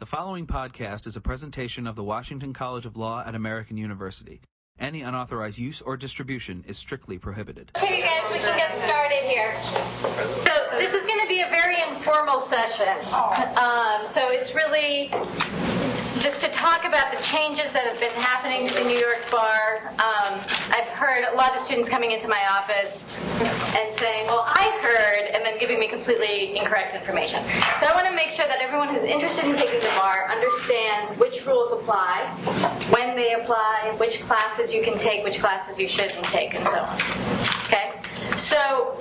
The following podcast is a presentation of the Washington College of Law at American University. Any unauthorized use or distribution is strictly prohibited. Okay, you guys, we can get started here. So this is going to be a very informal session. So it's really just to talk about the changes that have been happening to the New York bar. I've heard a lot of students coming into my office and saying, well, I heard, and then giving me completely incorrect information. So I want to make sure that everyone who's interested in taking the bar understands which rules apply, when they apply, which classes you can take, which classes you shouldn't take, and so on. Okay? So,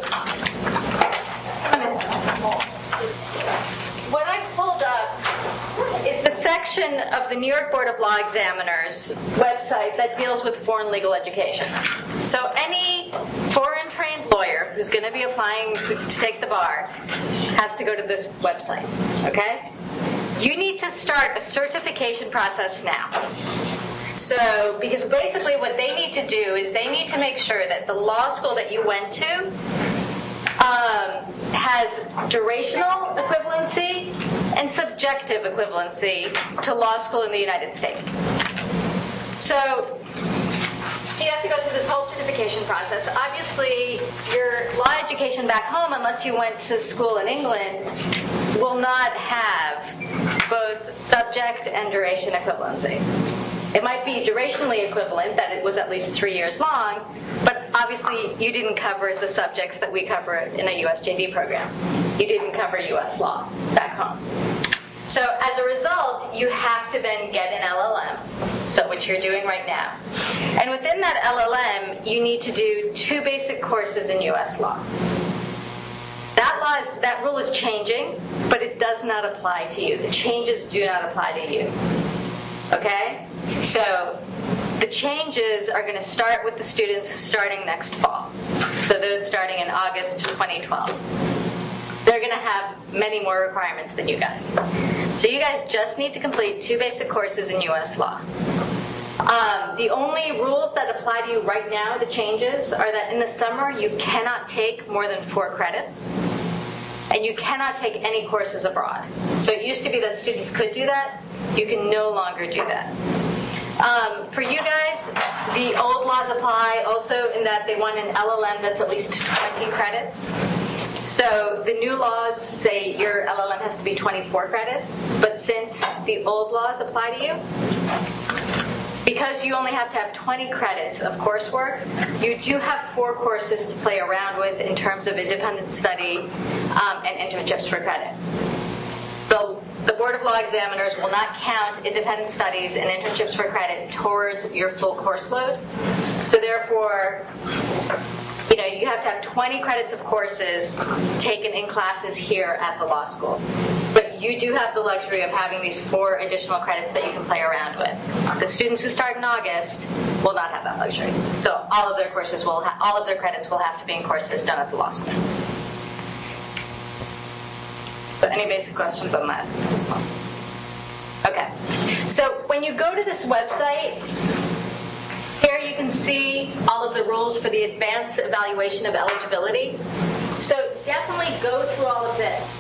what I pulled up is the section of the New York Board of Law Examiners website that deals with foreign legal education. So any foreign-trained lawyer who's going to be applying to take the bar has to go to this website, okay? You need to start a certification process now. So, because basically what they need to do is they need to make sure that the law school that you went to has durational equivalency and subjective equivalency to law school in the United States. So you have to go through this whole certification process. Obviously, your law education back home, unless you went to school in England, will not have both subject and duration equivalency. It might be durationally equivalent, that it was at least 3 years long, but obviously you didn't cover the subjects that we cover in a US JD program. You didn't cover US law back home. So as a result, you have to then get an LLM, so which you're doing right now. And within that LLM, you need to do 2 basic courses in US law. That rule is changing, but it does not apply to you. The changes do not apply to you. Okay? So the changes are going to start with the students starting next fall. So those starting in August 2012. They're going to have many more requirements than you guys. So you guys just need to complete 2 basic courses in U.S. law. The only rules that apply to you right now, the changes, are that in the summer you cannot take more than 4 credits. And you cannot take any courses abroad. So it used to be that students could do that. You can no longer do that. For you guys, the old laws apply also in that they want an LLM that's at least 20 credits. So the new laws say your LLM has to be 24 credits, but since the old laws apply to you, because you only have to have 20 credits of coursework, you do have 4 courses to play around with in terms of independent study and internships for credit. The Board of Law Examiners will not count independent studies and internships for credit towards your full course load. So therefore, you have to have 20 credits of courses taken in classes here at the law school. But you do have the luxury of having these 4 additional credits that you can play around with. The students who start in August will not have that luxury. So all of their credits will have to be in courses done at the law school. So any basic questions on that as well? Okay. So when you go to this website, here you can see all of the rules for the advanced evaluation of eligibility. So definitely go through all of this.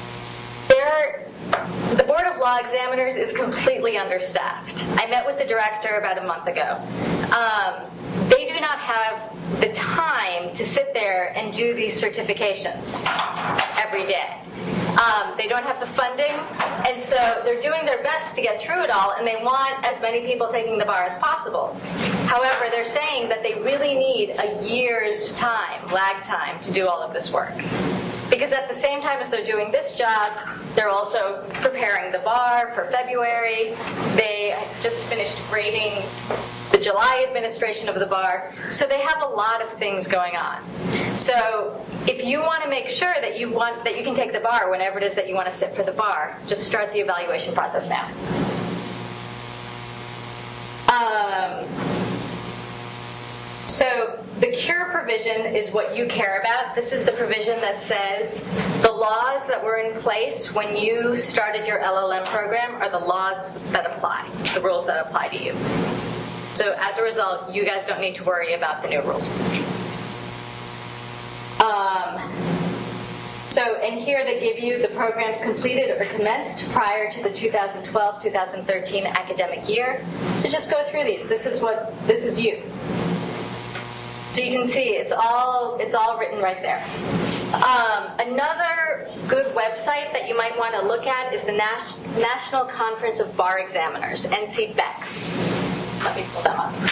The Board of Law Examiners is completely understaffed. I met with the director about a month ago. They do not have the time to sit there and do these certifications every day. They don't have the funding, and so they're doing their best to get through it all, and they want as many people taking the bar as possible. However, they're saying that they really need a year's lag time, to do all of this work. Because at the same time as they're doing this job, they're also preparing the bar for February. They just finished grading the July administration of the bar. So they have a lot of things going on. So if you want to make sure that you can take the bar whenever it is that you want to sit for the bar, just start the evaluation process now. So the cure provision is what you care about. This is the provision that says the laws that were in place when you started your LLM program are the laws that apply, the rules that apply to you. So as a result, you guys don't need to worry about the new rules. So, and here they give you the programs completed or commenced prior to the 2012-2013 academic year. So just go through these. This is you. So you can see it's all written right there. Another good website that you might want to look at is the National Conference of Bar Examiners, NCBEX. Let me pull them up.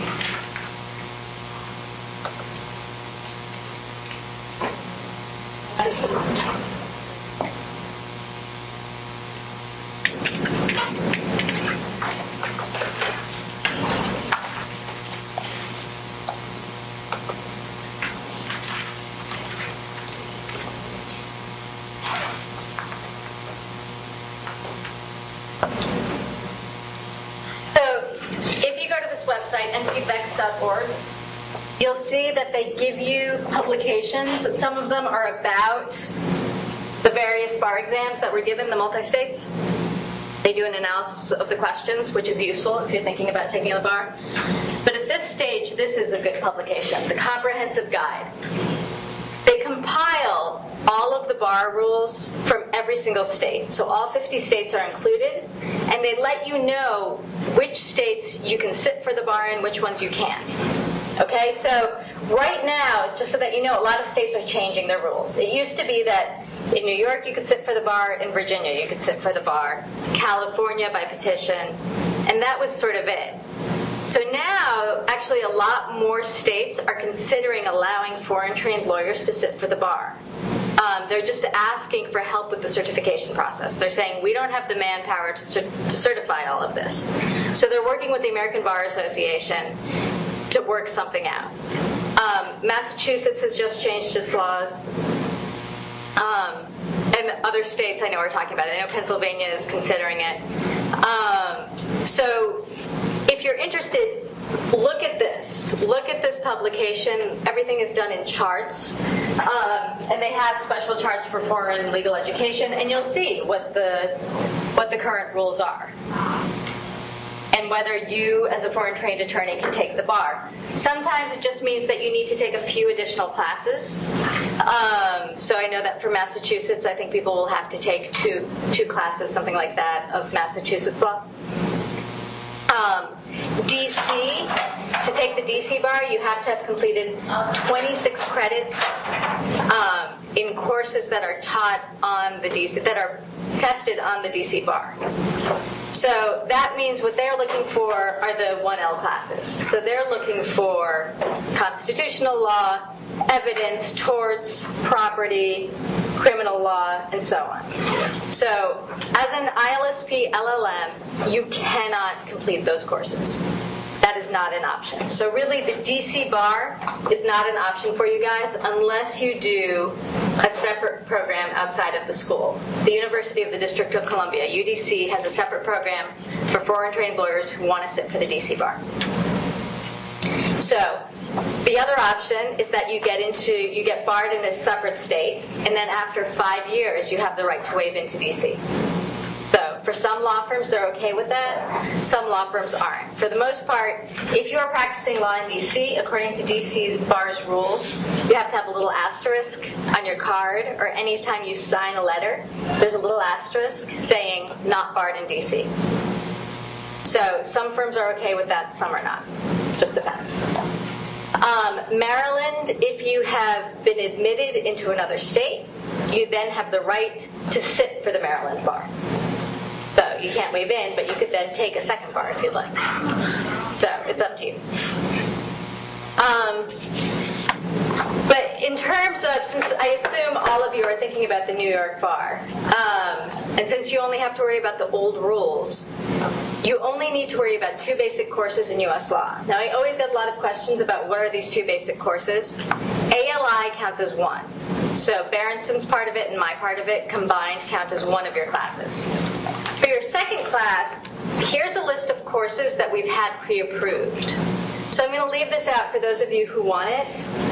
Website, ncbex.org, you'll see that they give you publications. Some of them are about the various bar exams that were given, the multi-states. They do an analysis of the questions, which is useful if you're thinking about taking the bar. But at this stage, this is a good publication, the Comprehensive Guide. They compile all of the bar rules from every single state. So all 50 states are included, and they let you know which states you can sit for the bar and which ones you can't. Okay, so right now, just so that you know, a lot of states are changing their rules. It used to be that in New York you could sit for the bar, in Virginia you could sit for the bar, California by petition, and that was sort of it. So now, actually, a lot more states are considering allowing foreign-trained lawyers to sit for the bar. They're just asking for help with the certification process. They're saying, we don't have the manpower to certify all of this. So they're working with the American Bar Association to work something out. Massachusetts has just changed its laws. And other states I know are talking about it. I know Pennsylvania is considering it. So if you're interested, look at this. Look at this publication. Everything is done in charts. And they have special charts for foreign legal education, and you'll see what the current rules are and whether you, as a foreign trained attorney, can take the bar. Sometimes it just means that you need to take a few additional classes. So I know that for Massachusetts, I think people will have to take two classes, something like that, of Massachusetts law. DC, to take the DC bar, you have to have completed 26 credits in courses that are taught on the DC, that are tested on the DC bar. So that means what they're looking for are the 1L classes. So they're looking for constitutional law, evidence, torts, property, criminal law, and so on. So as an ILSP LLM, you cannot complete those courses. That is not an option. So really, the DC bar is not an option for you guys unless you do a separate program outside of the school. The University of the District of Columbia, UDC, has a separate program for foreign-trained lawyers who want to sit for the DC bar. So the other option is that you get barred in a separate state, and then after 5 years, you have the right to waive into DC. So for some law firms, they're okay with that. Some law firms aren't. For the most part, if you are practicing law in DC, according to DC bar's rules, you have to have a little asterisk on your card, or anytime you sign a letter, there's a little asterisk saying not barred in DC. So some firms are okay with that, some are not. Just depends. Maryland, if you have been admitted into another state, you then have the right to sit for the Maryland bar. So you can't waive in, but you could then take a second bar if you'd like. So it's up to you. But in terms of, since I assume all of you are thinking about the New York bar, and since you only have to worry about the old rules, you only need to worry about 2 basic courses in U.S. law. Now, I always get a lot of questions about what are these 2 basic courses. ALI counts as 1. So Berenson's part of it and my part of it combined count as 1 of your classes. For your second class, here's a list of courses that we've had pre-approved. So I'm going to leave this out for those of you who want it.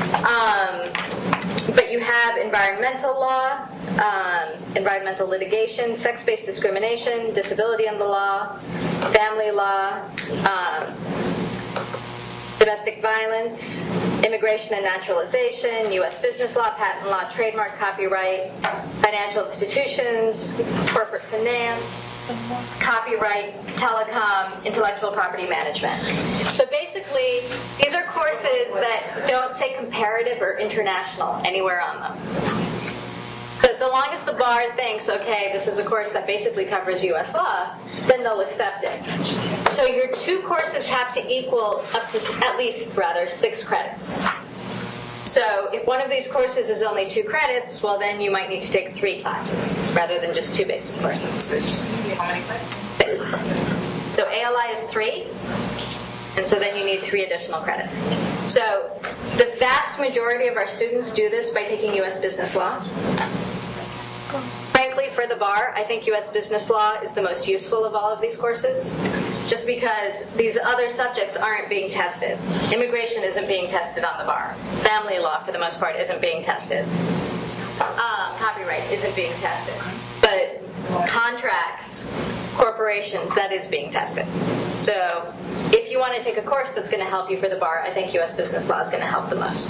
But you have environmental law, environmental litigation, sex-based discrimination, disability in the law, family law, domestic violence, immigration and naturalization, U.S. business law, patent law, trademark, copyright, financial institutions, corporate finance, copyright, telecom, intellectual property management. So basically, these are courses that don't say comparative or international anywhere on them. So long as the bar thinks, okay, this is a course that basically covers U.S. law, then they'll accept it. So your 2 courses have to equal up to at least 6 credits. So if one of these courses is only 2 credits, well, then you might need to take 3 classes rather than just 2 basic courses. How many credits? 6. So ALI is 3, and so then you need 3 additional credits. So the vast majority of our students do this by taking U.S. business law. Frankly, for the bar, I think U.S. business law is the most useful of all of these courses, just because these other subjects aren't being tested. Immigration isn't being tested on the bar. Family law, for the most part, isn't being tested. Copyright isn't being tested. But contracts, corporations, that is being tested. So if you want to take a course that's going to help you for the bar, I think U.S. business law is going to help the most.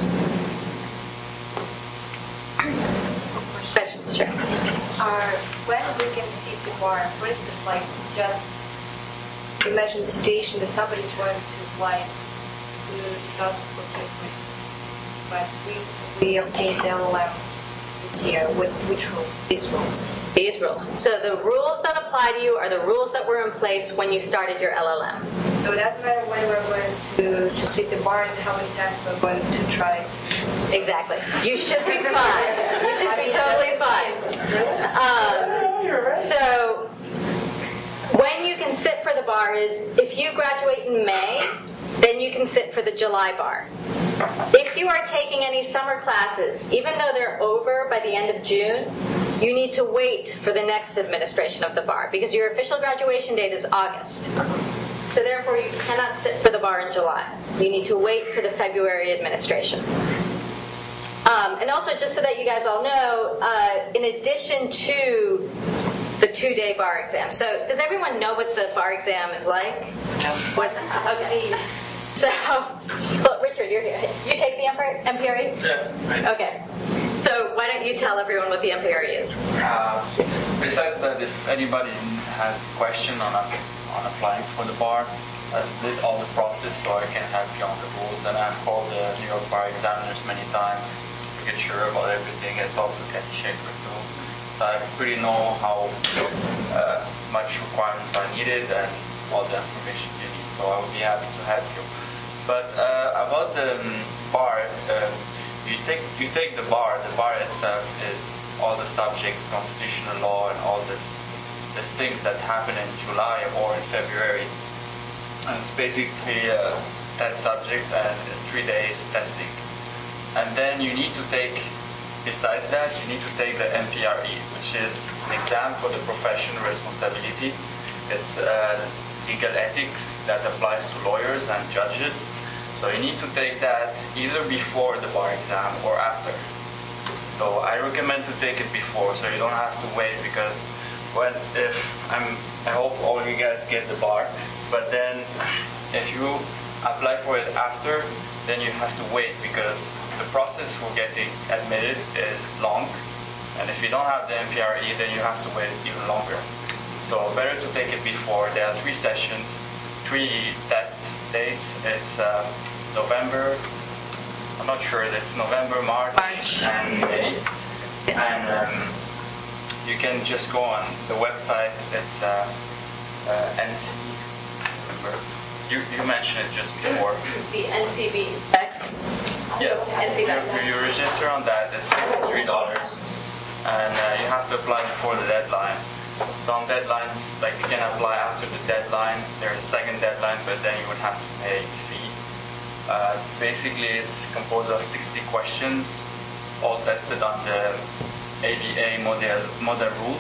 Questions? Sure. When we can see the bar, for instance, like just imagine a situation that somebody is going to apply to 2014, but we obtained the LLM this year. With which rules? These rules. These rules. So the rules that apply to you are the rules that were in place when you started your LLM. So it doesn't matter when we're going to sit the bar and how many times we're going to try. Exactly. You should be fine. You should be totally fine. So when you can sit for the bar is if you graduate in May, then you can sit for the July bar. If you are taking any summer classes, even though they're over by the end of June, you need to wait for the next administration of the bar because your official graduation date is August. So therefore, you cannot sit for the bar in July. You need to wait for the February administration. And also, just so that you guys all know, in addition to the 2-day bar exam. So does everyone know what the bar exam is like? Okay. So, well, Richard, you're here. You take the MPRE? Yeah. Okay. So why don't you tell everyone what the MPRE is? Besides that, if anybody has a question on applying for the bar, I did all the process so I can help you on the rules. And I've called the New York bar examiners many times to get sure about everything. I talked to Kathy Schaefer too. So I pretty know how much requirements are needed and all the information you need. So I would be happy to help you. But about the bar, you take the bar. The bar itself is all the subject, constitutional law, and all these things that happen in July or in February. And it's basically 10 subjects and it's 3 days testing. And then you need to take, besides that, you need to take the MPRE, which is an exam for the professional responsibility. It's legal ethics that applies to lawyers and judges. So you need to take that either before the bar exam or after. So I recommend to take it before, so you don't have to wait, because I hope all you guys get the bar, but then if you apply for it after, then you have to wait, because the process for getting admitted is long, and if you don't have the MPRE, then you have to wait even longer. So better to take it before. There are 3 sessions, 3 test dates. It's November, I'm not sure, it's November, March, and May. And you can just go on the website. It's NC. You mentioned it just before. The NCBX. Yes. NCBX. You register on that. It's $63, and you have to apply before the deadline. Some deadlines, like you can apply after the deadline. There's a second deadline, but then you would have to pay a fee. Basically, it's composed of 60 questions, all tested on the ABA model rules.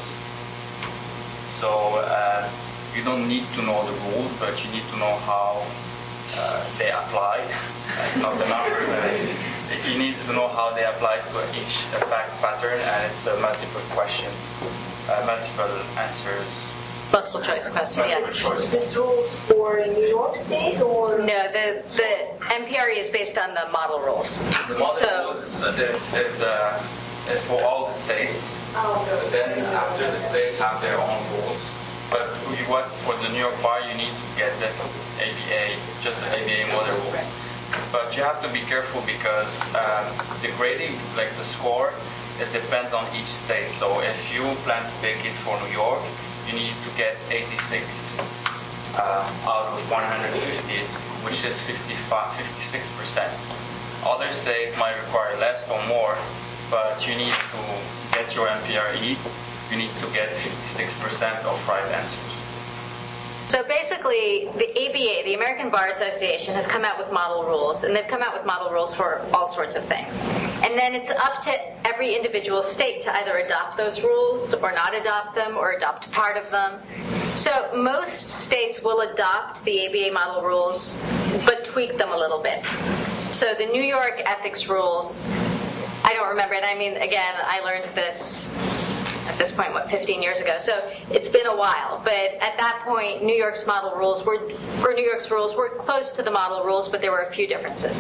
So you don't need to know the rules, but you need to know how they apply. Not the numbers. You need to know how they apply to each fact pattern, and it's a multiple question, multiple answers. multiple choice question, yeah. This rules for New York State or? No, the MPRE is based on the model rules. The model rules is for all the states. But then after the states have their own rules. But for the New York Bar, you need to get this ABA, just the ABA model rules. But you have to be careful because the grading, like the score, it depends on each state. So if you plan to take it for New York, you need to get 86 out of 150, which is 56%. Other states might require less or more, but you need to get your MPRE, you need to get 56% of right answers. So basically, the ABA, the American Bar Association, has come out with model rules, and they've come out with model rules for all sorts of things. And then it's up to every individual state to either adopt those rules or not adopt them or adopt part of them. So most states will adopt the ABA model rules, but tweak them a little bit. So the New York ethics rules, I don't remember it. I mean, again, I learned this at this point, 15 years ago. So it's been a while. But at that point, New York's model rules were close to the model rules, but there were a few differences.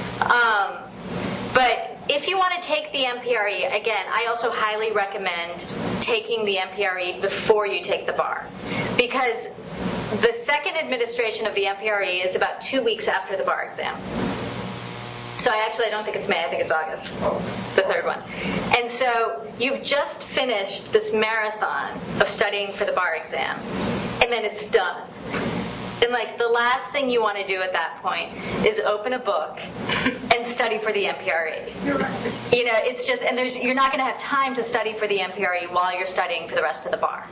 But if you want to take the MPRE, again, I also highly recommend taking the MPRE before you take the bar. Because the second administration of the MPRE is about 2 weeks after the bar exam. So I don't think it's May, I think it's August, the third one. And so you've just finished this marathon of studying for the bar exam, and then it's done. And the last thing you want to do at that point is open a book and study for the MPRE. It's just, and you're not going to have time to study for the MPRE while you're studying for the rest of the bar.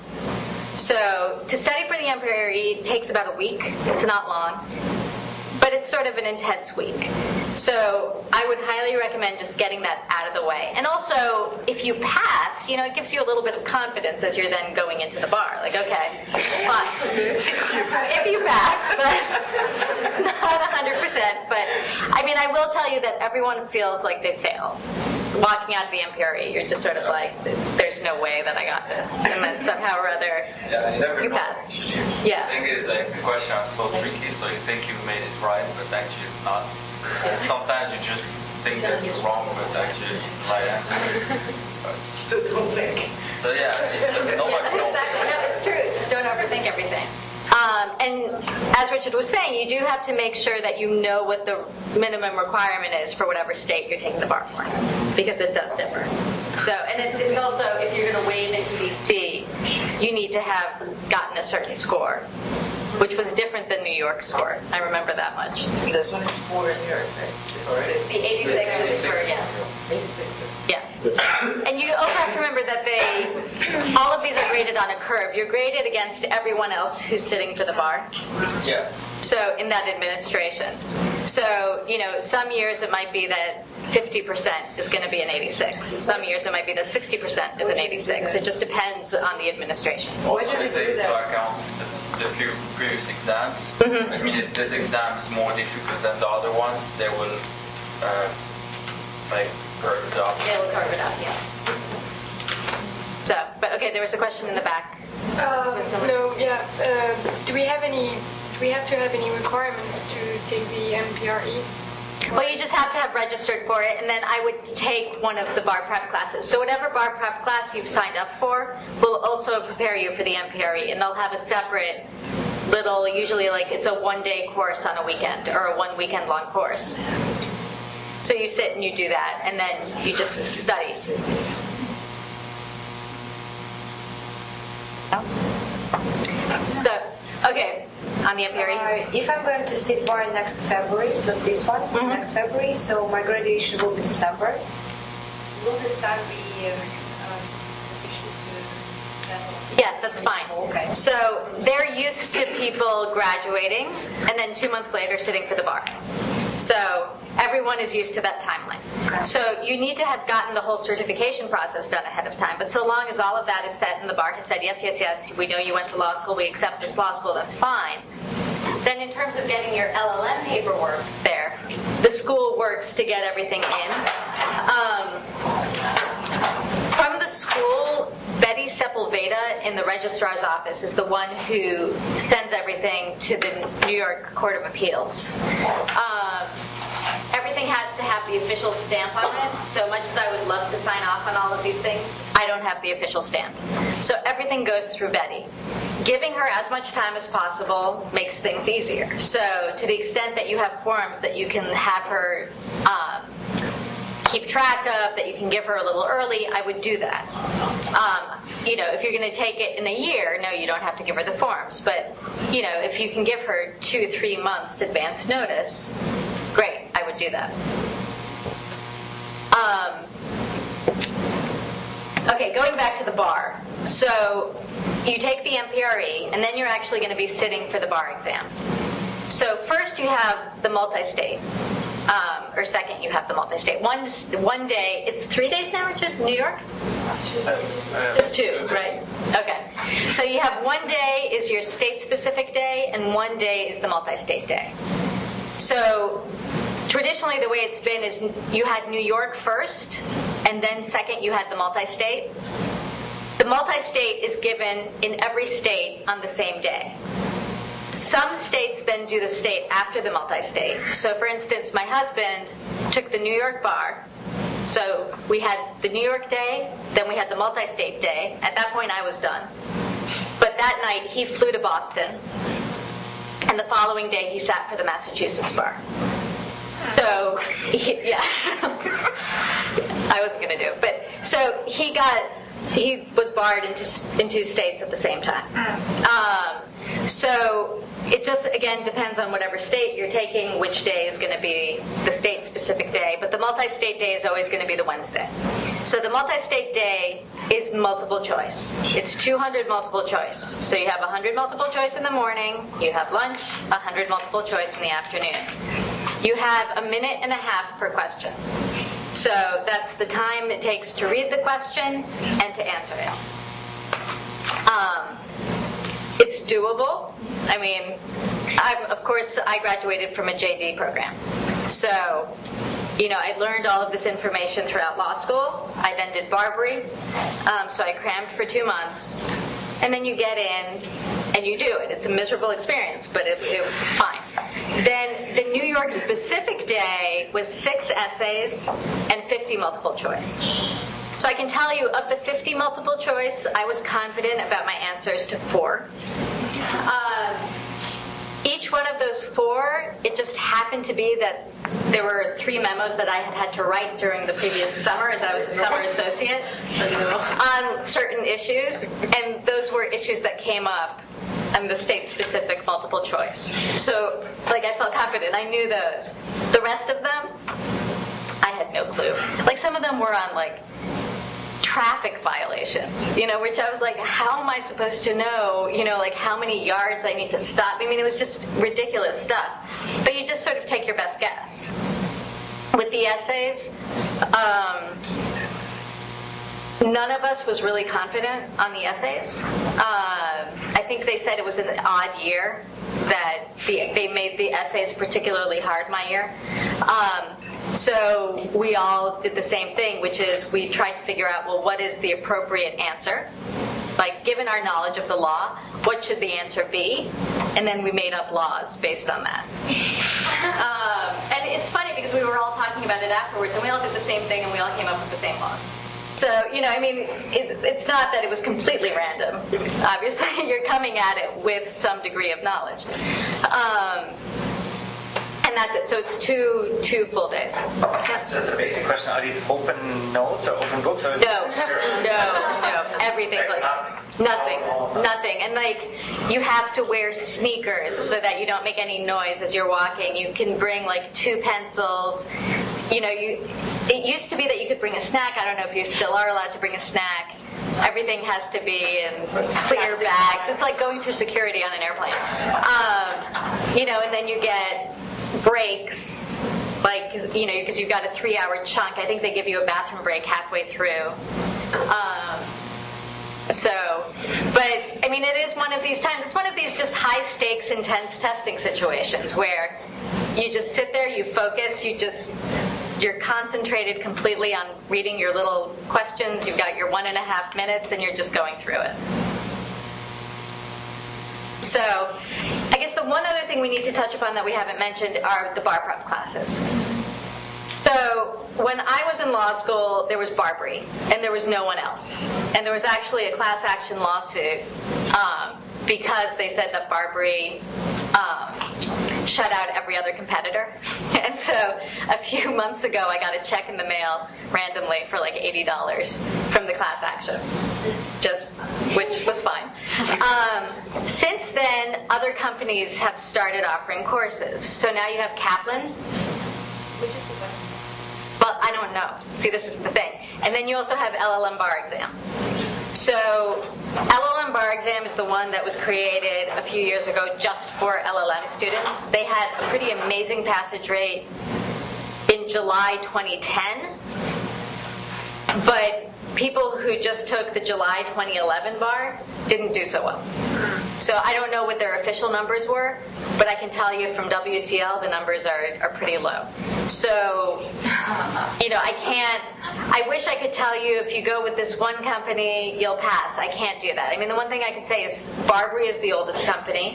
So to study for the MPRE takes about a week. It's not long. But it's sort of an intense week. So I would highly recommend just getting that out of the way. And also, if you pass, it gives you a little bit of confidence as you're then going into the bar. Okay, fine. If you pass, but it's not 100%. But, I will tell you that everyone feels like they failed. Walking out of the MPRE, you're just sort of there's no way that I got this. And then somehow or other, you never know, passed. Actually. Yeah. The thing is, the question is so tricky, so you think you made it right, but actually it's not. Sometimes you just think that you're wrong, but actually it's the right answer. So don't think. So yeah, nobody knows. Exactly. No, it's true. Just don't overthink everything. And as Richard was saying, you do have to make sure that you know what the minimum requirement is for whatever state you're taking the bar for, because it does differ. So, and it's also, if you're going to waive into DC, you need to have gotten a certain score, which was different than New York's score. I remember that much. This one is for New York, right? The 86 is for, 86. Yeah. And you also have to remember that all of these are graded on a curve. You're graded against everyone else who's sitting for the bar. Yeah. So in that administration. So, some years it might be that 50% is going to be an 86. Some years it might be that 60% is an 86. It just depends on the administration. Also, they take into account the previous exams. Mm-hmm. I mean, if this exam is more difficult than the other ones, they will curve it up. They will curve it up, yeah. So, but okay, there was a question in the back. No, yeah. Do we have to have any requirements to take the MPRE? Well, you just have to have registered for it, and then I would take one of the bar prep classes. So whatever bar prep class you've signed up for will also prepare you for the MPRE, and they'll have a separate little, usually it's a one-day course on a weekend, or a one weekend long course. So you sit and you do that, and then you just study. So, okay, on the MPRE. If I'm going to sit bar next February, not this one, next February, so my graduation will be December. Will this time be sufficient to settle? Yeah, that's fine. Okay. So they're used to people graduating and then 2 months later sitting for the bar. So everyone is used to that timeline. Okay. So you need to have gotten the whole certification process done ahead of time. But so long as all of that is set and the bar has said, yes, we know you went to law school, we accept this law school, that's fine. Then in terms of getting your LLM paperwork there, the school works to get everything in. From the school, Betty Sepulveda in the registrar's office is the one who sends everything to the New York Court of Appeals. Everything has to have the official stamp on it. So much as I would love to sign off on all of these things, I don't have the official stamp. So everything goes through Betty. Giving her as much time as possible makes things easier. So to the extent that you have forms that you can have her keep track of, that you can give her a little early, I would do that. If you're going to take it in a year, no, you don't have to give her the forms. But, if you can give her 2-3 months advance notice, great, I would do that. Okay, going back to the bar. So you take the MPRE, and then you're actually going to be sitting for the bar exam. So first you have the multi-state. Or second, you have the multi-state. One day, it's 3 days now, Richard, New York? Just 2, right? Okay. So you have one day is your state-specific day, and one day is the multi-state day. So traditionally, the way it's been is you had New York first, and then second, you had the multi-state. The multi-state is given in every state on the same day. Some states then do the state after the multi-state. So, for instance, my husband took the New York bar. So we had the New York day, then we had the multi-state day. At that point, I was done. But that night, he flew to Boston. And the following day, he sat for the Massachusetts bar. So, yeah. I wasn't going to do it. But, so he was barred in 2 states at the same time. So it just, again, depends on whatever state you're taking, which day is going to be the state-specific day. But the multi-state day is always going to be the Wednesday. So the multi-state day is multiple choice. It's 200 multiple choice. So you have 100 multiple choice in the morning, you have lunch, 100 multiple choice in the afternoon. You have 1.5 minutes per question. So that's the time it takes to read the question and to answer it. It's doable. I mean, I graduated from a JD program. So, I learned all of this information throughout law school. I then did Barbary. So I crammed for 2 months. And then you get in and you do it. It's a miserable experience, but it was fine. Then the New York specific day was 6 essays and 50 multiple choice. So I can tell you, of the 50 multiple choice, I was confident about my answers to 4. Each one of those 4, it just happened to be that there were 3 memos that I had to write during the previous summer, as I was a summer associate, on certain issues, and those were issues that came up on the state-specific multiple choice. So, I felt confident. I knew those. The rest of them, I had no clue. Some of them were on, traffic violations, which I was like, how am I supposed to know, how many yards I need to stop? I mean, it was just ridiculous stuff. But you just sort of take your best guess. With the essays, none of us was really confident on the essays. I think they said it was an odd year that they made the essays particularly hard my year. So we all did the same thing, which is we tried to figure out, well, what is the appropriate answer? Given our knowledge of the law, what should the answer be? And then we made up laws based on that. And it's funny because we were all talking about it afterwards, and we all did the same thing, and we all came up with the same laws. So, it's not that it was completely random. Obviously, you're coming at it with some degree of knowledge. And that's it. So it's two full days. Yeah. Just a basic question. Are these open notes or open books? Or No. Everything closed. Nothing. And you have to wear sneakers so that you don't make any noise as you're walking. You can bring 2 pencils. It used to be that you could bring a snack. I don't know if you still are allowed to bring a snack. Everything has to be in clear bags. It's like going through security on an airplane. And then you get breaks, because you've got a 3-hour chunk. I think they give you a bathroom break halfway through. But it is one of these times. It's one of these just high stakes, intense testing situations where you just sit there, you focus, you just you're concentrated completely on reading your little questions. You've got your 1.5 minutes, and you're just going through it. So I guess the one other thing we need to touch upon that we haven't mentioned are the bar prep classes. So when I was in law school, there was Barbary, and there was no one else. And there was actually a class action lawsuit because they said that Barbary shut out every other competitor. And so a few months ago, I got a check in the mail randomly for like $80 from the class action, which was fine. Since then, other companies have started offering courses. So now you have Kaplan. Which is the best one? Well, I don't know. See, this is the thing. And then you also have LLM bar exam. So LLM bar exam is the one that was created a few years ago just for LLM students. They had a pretty amazing passage rate in July 2010, but people who just took the July 2011 bar didn't do so well. So I don't know what their official numbers were, but I can tell you from WCL the numbers are pretty low. So, I wish I could tell you if you go with this one company, you'll pass. I can't do that. I mean, the one thing I can say is Barbary is the oldest company.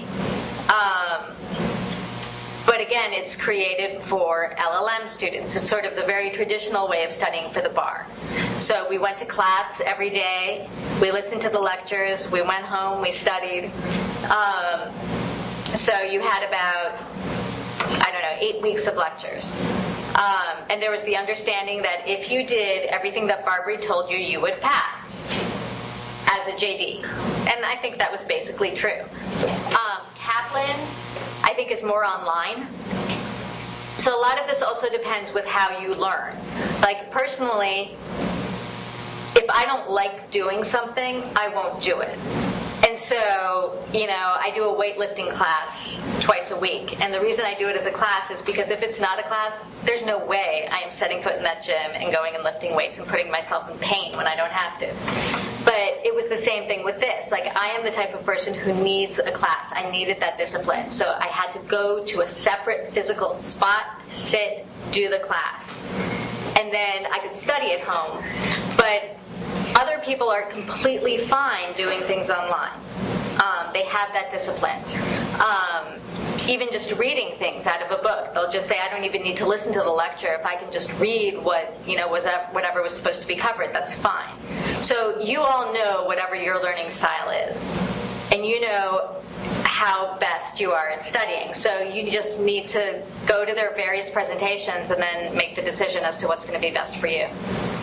But again, it's created for LLM students. It's sort of the very traditional way of studying for the bar. So we went to class every day. We listened to the lectures. We went home. We studied. So you had about, 8 weeks of lectures. And there was the understanding that if you did everything that Barbary told you, you would pass as a JD. And I think that was basically true. Kaplan, I think, is more online. So a lot of this also depends with how you learn. Like, personally, if I don't like doing something, I won't do it. And so, I do a weightlifting class twice a week. And the reason I do it as a class is because if it's not a class, there's no way I am setting foot in that gym and going and lifting weights and putting myself in pain when I don't have to. But it was the same thing with this. Like, I am the type of person who needs a class. I needed that discipline. So I had to go to a separate physical spot, sit, do the class. And then I could study at home. But other people are completely fine doing things online. They have that discipline. Even just reading things out of a book. They'll just say, I don't even need to listen to the lecture. If I can just read whatever was supposed to be covered, that's fine. So you all know whatever your learning style is. And you know how best you are at studying. So you just need to go to their various presentations and then make the decision as to what's going to be best for you.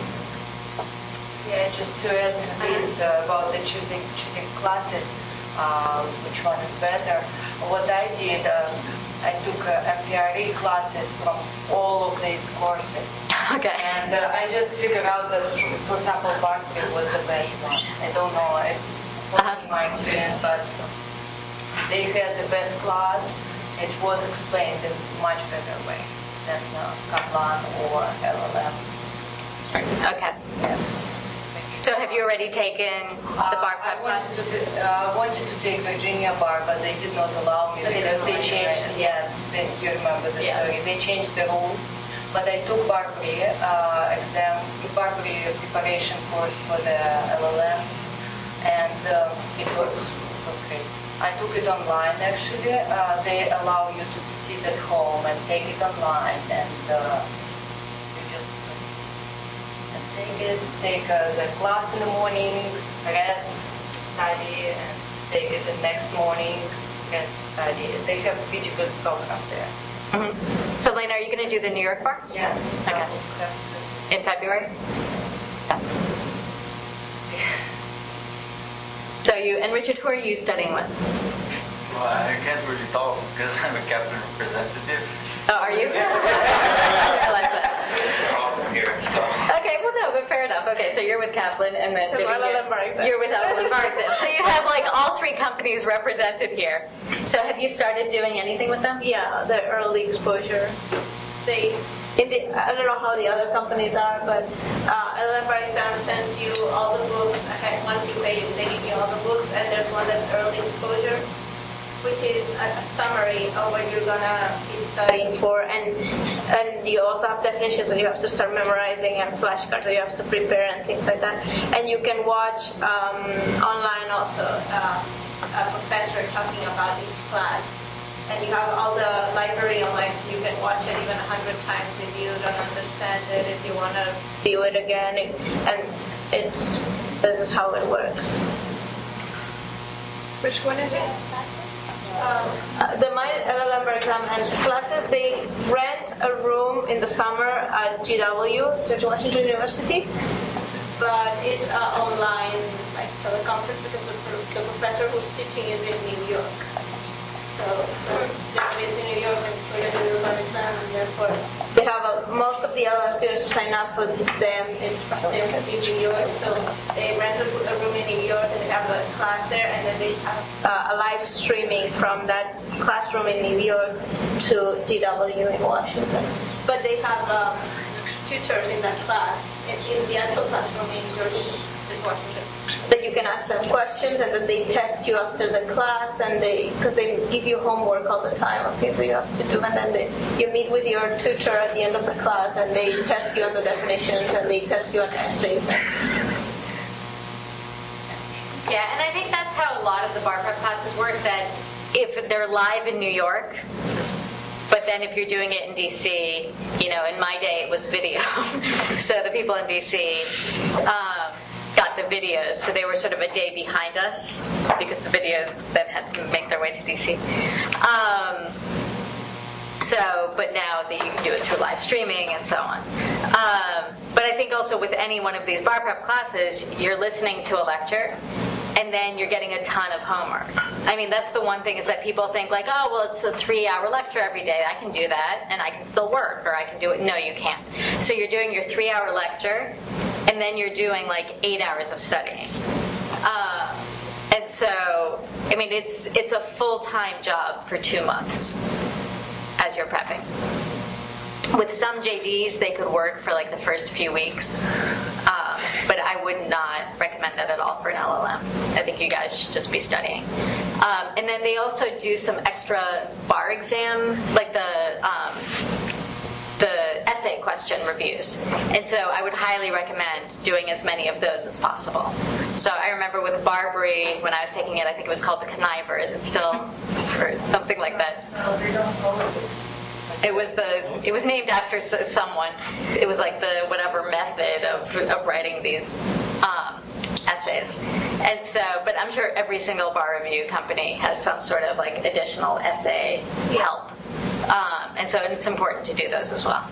Yeah, just to add to this about the choosing classes, which one is better. What I did, I took MPRE classes from all of these courses. Okay. And I just figured out that, for example, Barclay was the best one. I don't know, it's only my experience, but they had the best class. It was explained in a much better way than Kaplan or LLM. Okay. Yes. So have you already taken the bar prep class? I wanted to take Virginia bar, but they did not allow me because they changed. Yeah, you remember the story. They changed the rules. But I took Barbary preparation course for the LLM, and it was great. I took it online actually. They allow you to sit at home and take it online, and you just take the class in the morning, rest, study, and take it the next morning, rest, study. They have a pretty good program there. Mm-hmm. So, Lena, are you going to do the New York bar? Yeah. Okay. In February? Yeah. So and Richard, who are you studying with? Well, I can't really talk because I'm a Kaplan representative. Oh, are you? I realize that. Problem here, so. Okay, well, no, but fair enough. Okay, so you're with Kaplan, and then LLM bar exam. you're with LLM bar exam. So you have like all three companies represented here. So have you started doing anything with them? Yeah, the early exposure. I don't know how the other companies are, but LLM bar exam sends you all the books. Once you pay, they give you all the books, and there's one that's early exposure, which is a summary of what you're gonna be studying for, and and you also have definitions that you have to start memorizing and flashcards that you have to prepare and things like that. And you can watch online also a professor talking about each class. And you have all the library online, so you can watch it even 100 times if you don't understand it, if you want to view it again. And this is how it works. Which one is it? The My LLM exam and classes, they rent a room in the summer at GW, George Washington University, but it's online, like teleconference, because the professor who's teaching is in New York. So they're based in New York and it's for the LLM exam, and therefore they have most of the LLM students who sign up for them is from in New York. So they rent a room in New York and they have a class there, and then they have a live streaming from that classroom in New York to GW in Washington. But they have tutors in that class, in the actual classroom in Washington, that you can ask them questions, and then they test you after the class, and because they give you homework all the time of things that you have to do, and then you meet with your tutor at the end of the class, and they test you on the definitions, and they test you on essays. Yeah, and I think that's how a lot of the bar prep classes work, that if they're live in New York, but then if you're doing it in DC, in my day it was video. So the people in DC got the videos, so they were sort of a day behind us because the videos then had to make their way to DC. But now that you can do it through live streaming and so on. But I think also with any one of these bar prep classes, you're listening to a lecture, and then you're getting a ton of homework. I mean, that's the one thing, is that people think like, oh, well, it's a 3-hour lecture every day. I can do that, and I can still work, or I can do it. No, you can't. So you're doing your 3-hour lecture, and then you're doing like 8 hours of studying. And so, I mean, it's a full-time job for 2 months as you're prepping. With some JDs, they could work for like the first few weeks, but I would not recommend that at all for an LLM. I think you guys should just be studying. And then they also do some extra bar exam, like the essay question reviews. And so I would highly recommend doing as many of those as possible. So I remember with Barbary, when I was taking it, I think it was called the Connivers. It's still, or something like that. It was named after someone. It was like the whatever method of writing these essays. And so, but I'm sure every single bar review company has some sort of like additional essay help. And so it's important to do those as well.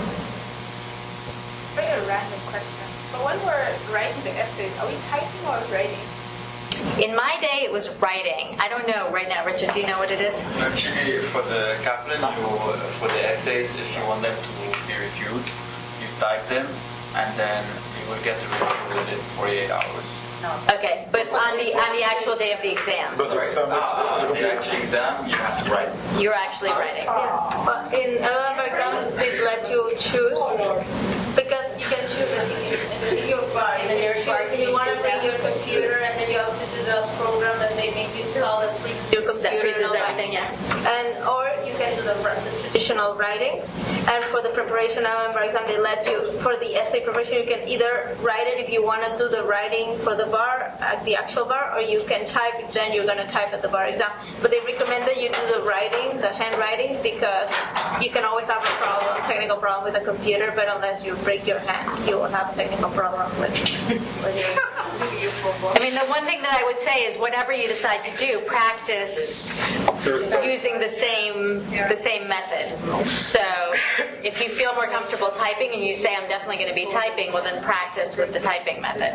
Very random question. But when we're writing the essays, are we typing or writing? In my day, it was writing. I don't know right now, Richard. Do you know what it is? Actually, for the Kaplan, for the essays, if you want them to be reviewed, you type them, and then you will get the review within 48 hours. Okay, but on the actual day of the exam. But the actual exam, you have to write. You're actually writing. Yeah. But in LLM exam, they let you choose, because you can choose in your bar. And then you want to bring your computer, and then you have to do the program that they make you install it. That freezes everything, yeah. Or you can do the traditional writing. And for the preparation LLM exam, they let you, for the essay preparation, you can either write it if you want to do the writing for the bar, at the actual bar, or you can type, then you're going to type at the bar exam. But they recommend that you do the writing, the handwriting, because you can always have a technical problem with the computer, but unless you break your hand, you will have a technical problem with your I mean, the one thing that I would say is whatever you decide to do, practice using the same method. So if you feel more comfortable typing and you say, I'm definitely going to be typing, well, then practice with the typing method.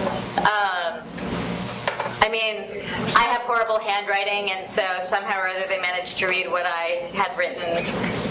I mean, I have horrible handwriting, and so somehow or other they managed to read what I had written.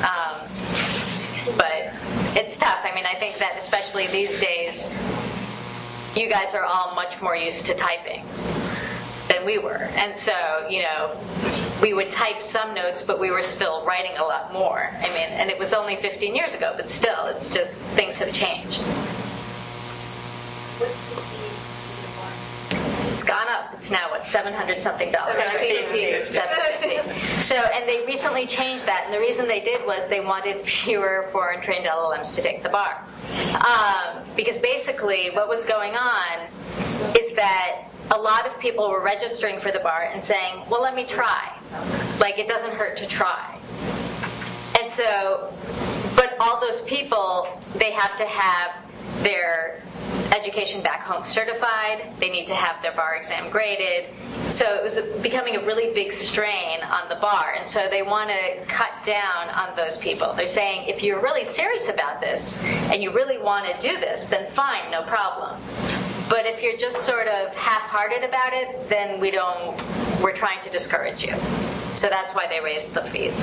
But it's tough. I mean, I think that especially these days, you guys are all much more used to typing than we were. And so, we would type some notes, but we were still writing a lot more. I mean, and it was only 15 years ago, but still, it's just things have changed. What's the key to the bar? It's gone up. It's now, what, $700-something? $750. So, and they recently changed that, and the reason they did was they wanted fewer foreign-trained LLMs to take the bar. Because basically what was going on is that a lot of people were registering for the bar and saying, well, let me try. Like, it doesn't hurt to try. And so, but all those people, they have to have their education back home certified. They need to have their bar exam graded. So it was becoming a really big strain on the bar. And so they want to cut down on those people. They're saying, if you're really serious about this and you really want to do this, then fine, no problem. But if you're just sort of half-hearted about it, then we're trying to discourage you. So that's why they raised the fees.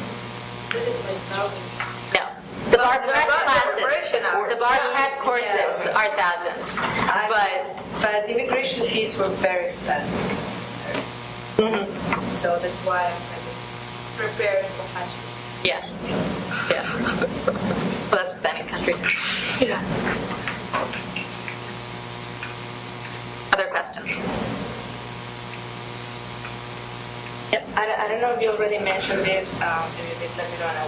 No. The bar prep classes, the bar prep courses are thousands. But the immigration fees were very expensive. Mm-hmm. So that's why I'm Preparing for countries. Yeah. Yeah. Well, that's with any country. Yeah. Other questions? Yep. I don't know if you already mentioned this. Maybe let me know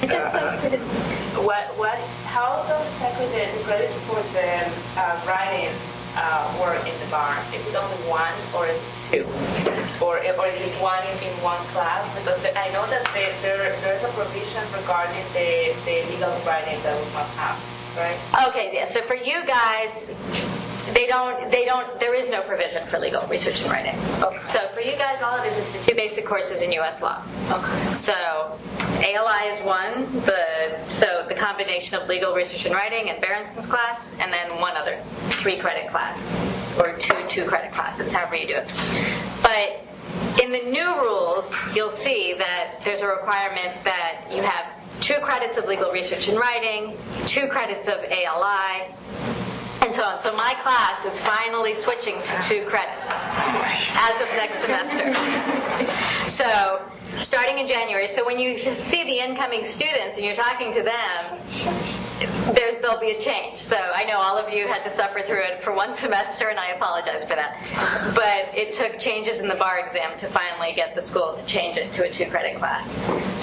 how does exactly the credits for the writing work in the bar? Is it only one or is it two? Or is it one in one class? Because I know that there's a provision regarding the legal writing that we must have, right? Okay, yeah. So for you guys, there is no provision for legal research and writing. Okay. So for you guys, all it is the two basic courses in U.S. law. Okay. So ALI is one, so the combination of legal research and writing and Berenson's class, and then one other 3-credit class, or two credit classes, however you do it. But in the new rules, you'll see that there's a requirement that you have 2 credits of legal research and writing, 2 credits of ALI, and so on. So my class is finally switching to 2 credits as of next semester. So starting in January. So when you see the incoming students and you're talking to them, there'll be a change. So I know all of you had to suffer through it for 1 semester, and I apologize for that. But it took changes in the bar exam to finally get the school to change it to a 2-credit class.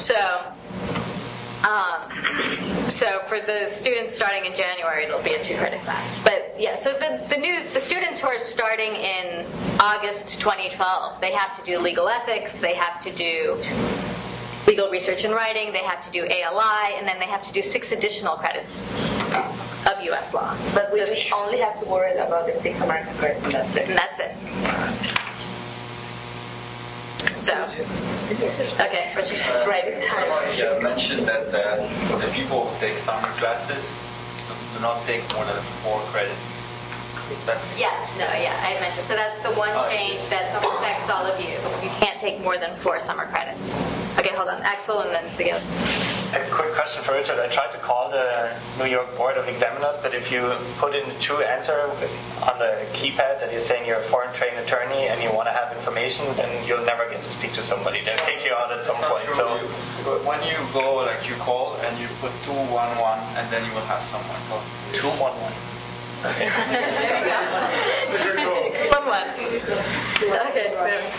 So for the students starting in January, it'll be a 2-credit class. But yeah, so the students who are starting in August 2012, they have to do legal ethics, they have to do legal research and writing, they have to do ALI, and then they have to do 6 additional credits of U.S. law. But we just only have to worry about the 6 American credits, and that's it. And that's it. So, okay, let's just write it down. You mentioned that for the people who take summer classes, do not take more than 4 credits. I mentioned. So that's the one change that affects all of you. You can't take more than 4 summer credits. Okay, hold on. Axel and then Sigil. A quick question for Richard. I tried to call the New York Board of Examiners, but if you put in the true answer on the keypad that you're saying you're a foreign trained attorney and you want to have information, then you'll never get to speak to somebody. They'll take you out at some point. So when you go, like you call and you put 211, and then you will have someone talk. 211. Okay. There you go. 1-1. Okay.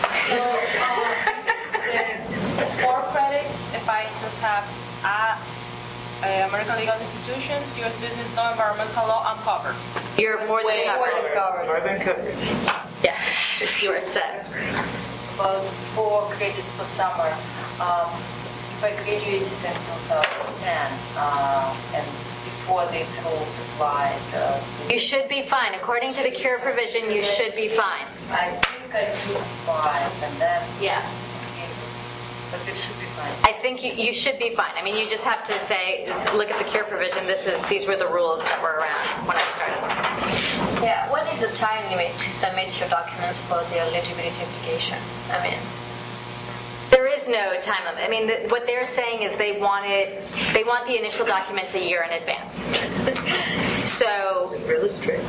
The 4 credits, if I just have American legal institution, U.S. business law, environmental law, I'm covered. You're more than covered. More than covered. Yes, you are set. About 4 credits per summer. If I graduated in 2010, and before these rules applied, you should be fine. According to the cure provision, you should be fine. I think I do 5, and then but it should be fine. I think you should be fine. I mean, you just have to say, look at the cure provision. These were the rules that were around when I started. Yeah, what is the time limit to submit your documents for the eligibility application? I mean, there is no time limit. I mean, what they're saying is they want the initial documents a year in advance. So Is it really strict?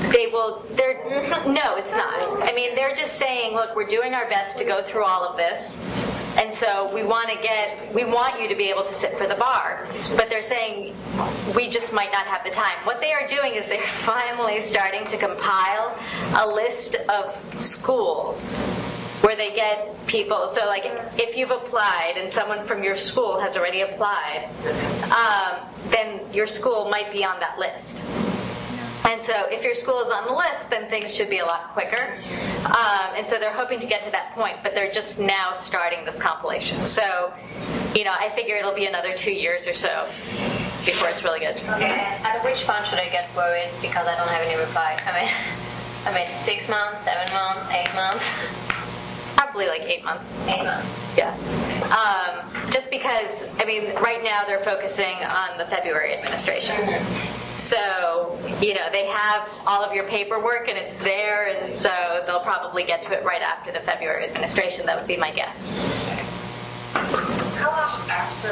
No, it's not. I mean, they're just saying, look, we're doing our best to go through all of this. And so we want you to be able to sit for the bar, but they're saying we just might not have the time. What they are doing is they're finally starting to compile a list of schools where they get people. So like if you've applied and someone from your school has already applied, then your school might be on that list. And so if your school is on the list, then things should be a lot quicker. And so they're hoping to get to that point, but they're just now starting this compilation. So, I figure it'll be another 2 years or so before it's really good. Okay, at which point should I get worried because I don't have any reply? I mean 6 months, 7 months, 8 months? Probably like 8 months. 8 months. Yeah. Just because, right now they're focusing on the February administration. So, they have all of your paperwork and it's there, and so they'll probably get to it right after the February administration. That would be my guess. How long after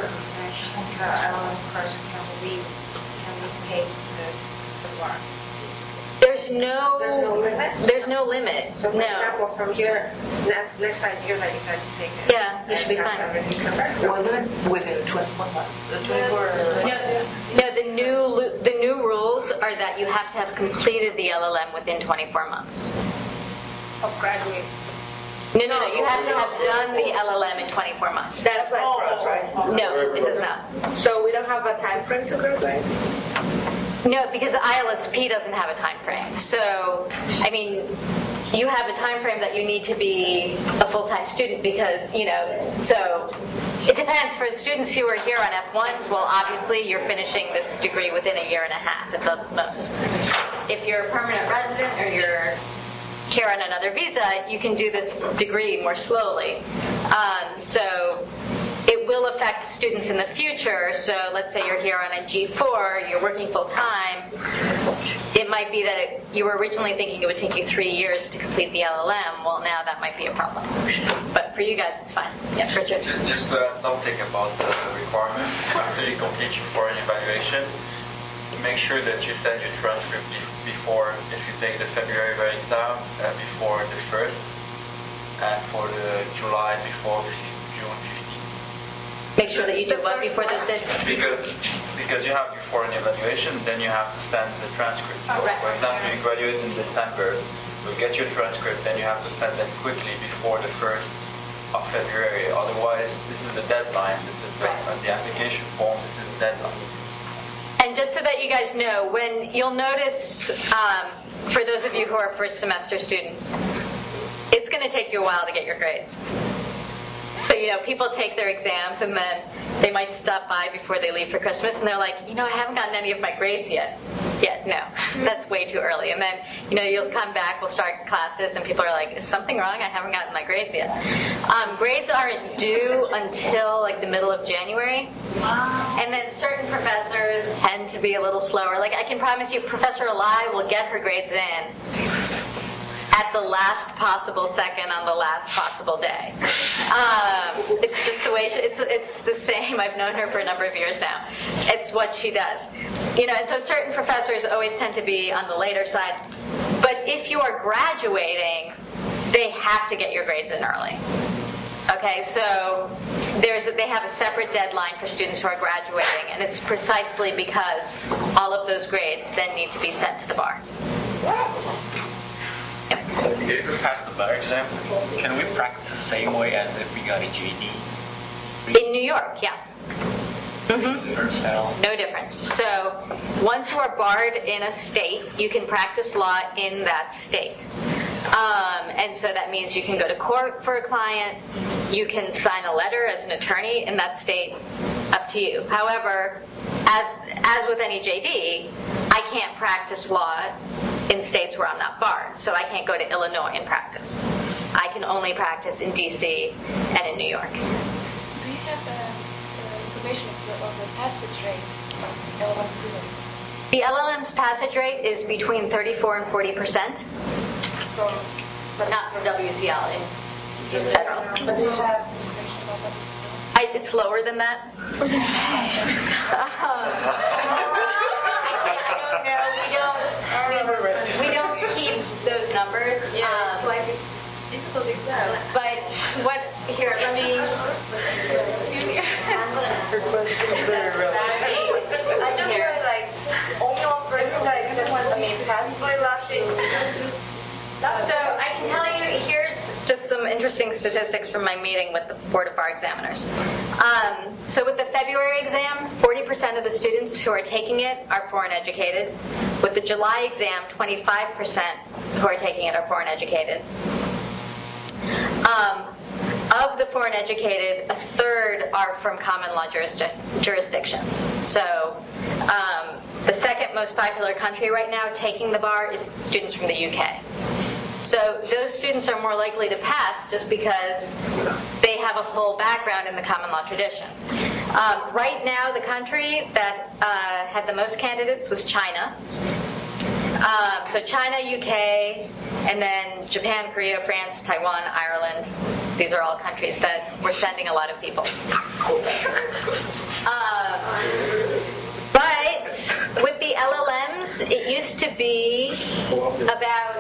LLM course can we take the bar? There's no limit? There's no limit. So, for example, from here, next 5 years I decide to take it. Yeah, you should be fine. Wasn't it within 24 months? 24 No, the new rules are that you have to have completed the LLM within 24 months. Of graduate. No, you have to have done the LLM in 24 months. That applies for us, right? No, it does not. So we don't have a time frame to graduate? No, because the ILSP doesn't have a time frame. So, you have a time frame that you need to be a full-time student because, so it depends. For students who are here on F1s, well, obviously you're finishing this degree within a year and a half at the most. If you're a permanent resident or you're here on another visa, you can do this degree more slowly. So it will affect students in the future. So let's say you're here on a G4, you're working full time. It might be that you were originally thinking it would take you 3 years to complete the LLM. Well, now that might be a problem. But for you guys, it's fine. Yes, Richard? Just to add something about the requirements after you complete your foreign evaluation. Make sure that you send your transcript before, if you take the February exam, before the 1st, and for the July before June 15th. Make sure that you do what before those dates? Because you have your foreign evaluation, then you have to send the transcript. So, right. For example, you graduate in December, you'll get your transcript, then you have to send it quickly before the 1st of February. Otherwise, this is the deadline. This is the application form. This is the deadline. And just so that you guys know, when you'll notice, for those of you who are first semester students, it's going to take you a while to get your grades. So, people take their exams and then they might stop by before they leave for Christmas and they're like, I haven't gotten any of my grades yet. No, that's way too early. And then, you'll come back, we'll start classes, and people are like, is something wrong? I haven't gotten my grades yet. Grades aren't due until like the middle of January. And then certain professors tend to be a little slower. Like I can promise you, Professor Eli will get her grades in at the last possible second on the last possible day. It's just the way it's the same. I've known her for a number of years now. It's what she does. And so certain professors always tend to be on the later side. But if you are graduating, they have to get your grades in early. Okay, so they have a separate deadline for students who are graduating, and it's precisely because all of those grades then need to be sent to the bar. If we pass the bar exam, can we practice the same way as if we got a GED? In New York, yeah. Mm-hmm. No difference. So once you are barred in a state, you can practice law in that state. And so that means you can go to court for a client, you can sign a letter as an attorney in that state, up to you. However, as with any JD, I can't practice law in states where I'm not barred. So I can't go to Illinois and practice. I can only practice in DC and in New York. Do you have information of the passage rate of LLM students? The LLM's passage rate is between 34 and 40%. Not for WCL, in general. But do you have information about WCL? It's lower than that. I don't know. We don't keep those numbers. It's like a difficult exam. But here, let me. I just heard like only one person got accepted. Passively last year. So I can tell you, here's just some interesting statistics from my meeting with the Board of Bar Examiners. So with the February exam, 40% of the students who are taking it are foreign educated. With the July exam, 25% who are taking it are foreign educated. Of the foreign educated, a third are from common law jurisdictions. So the second most popular country right now taking the bar is students from the UK. So those students are more likely to pass just because they have a full background in the common law tradition. Right now, the country that had the most candidates was China. So China, UK, and then Japan, Korea, France, Taiwan, Ireland. These are all countries that we're sending a lot of people. But with the LLMs, it used to be about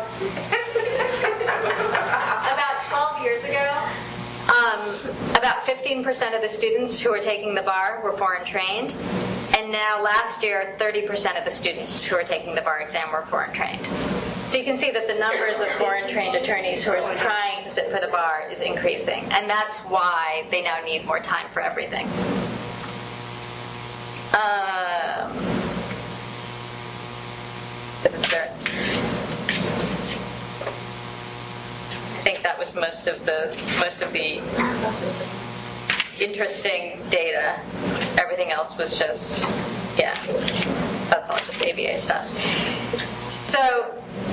12 years ago, about 15% of the students who were taking the bar were foreign trained. And now last year, 30% of the students who are taking the bar exam were foreign trained. So you can see that the numbers of foreign trained attorneys who are trying to sit for the bar is increasing. And that's why they now need more time for everything. I think that was most of the interesting data. Everything else was just, that's all just ABA stuff. So,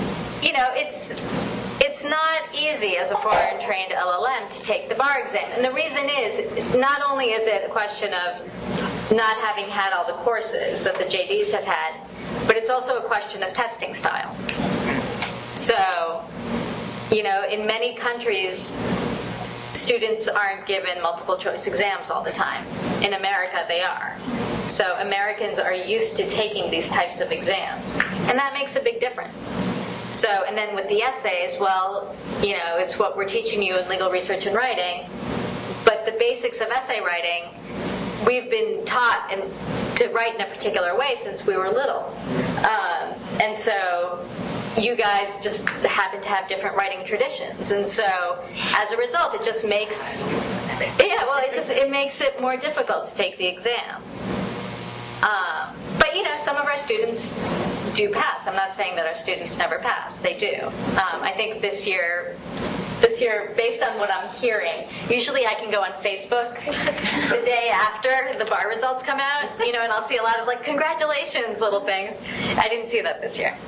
it's not easy as a foreign trained LLM to take the bar exam. And the reason is, not only is it a question of not having had all the courses that the JDs have had, but it's also a question of testing style. So, in many countries, students aren't given multiple choice exams all the time. In America, they are. So Americans are used to taking these types of exams. And that makes a big difference. So, and then with the essays, well, it's what we're teaching you in legal research and writing. But the basics of essay writing, we've been taught to write in a particular way since we were little. And so you guys just happen to have different writing traditions. And so as a result, it just makes, it makes it more difficult to take the exam. But some of our students do pass. I'm not saying that our students never pass. They do. I think this year, based on what I'm hearing, usually I can go on Facebook the day after the bar results come out, and I'll see a lot of congratulations little things. I didn't see that this year.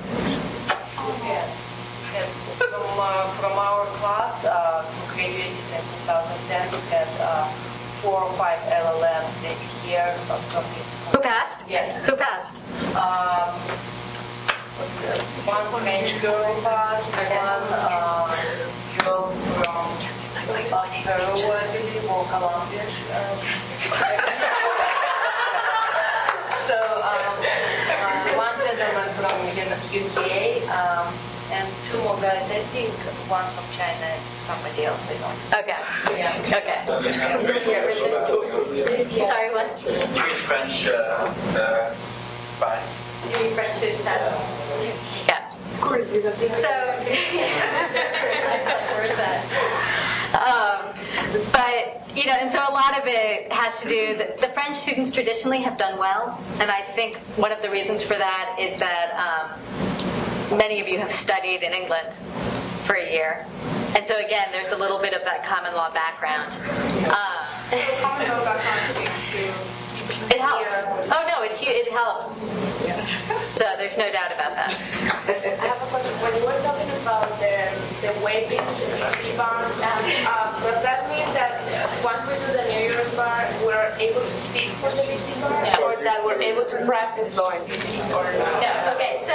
From our class, who graduated in 2010, we had 4 or 5 LLMs this year from this school. Who passed? Yes. Who passed? One French girl passed, one girl from Peru, I believe, or Colombia. So one gentleman from UK, and 2 more guys. I think one from China and somebody else. I don't know. Okay. Yeah. Okay. Sorry, what? 3 French passed. 3 French students passed. Yeah. Of course, you have to. So, but and so a lot of it has to do. The French students traditionally have done well, and I think one of the reasons for that is that many of you have studied in England for a year, and so again, there's a little bit of that common law background. Common law background seems to. It helps. Oh no, it helps. So there's no doubt about that. I have a question. When you were talking about the waiving the bar, does that mean that once we do the New York bar, we're able to sit for the DC bar, or that we're able to practice law in DC? Or not? No. Okay. So